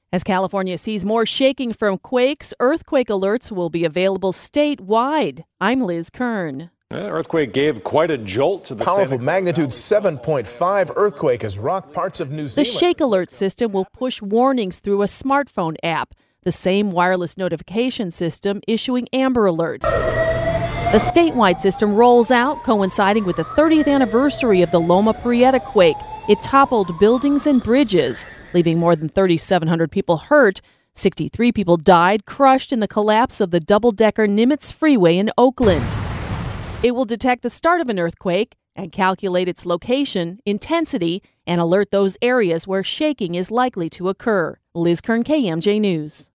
As California sees more shaking from quakes, earthquake alerts will be available statewide. I'm Liz Kern. The earthquake gave quite a jolt to the powerful magnitude 7.5 earthquake has rocked parts of New Zealand. The Shake Alert system will push warnings through a smartphone app, the same wireless notification system issuing Amber Alerts. The statewide system rolls out coinciding with the 30th anniversary of the Loma Prieta quake. It toppled buildings and bridges, leaving more than 3,700 people hurt. 63 people died, crushed in the collapse of the double-decker Nimitz Freeway in Oakland. It will detect the start of an earthquake and calculate its location, intensity, and alert those areas where shaking is likely to occur. Liz Kern, KMJ News.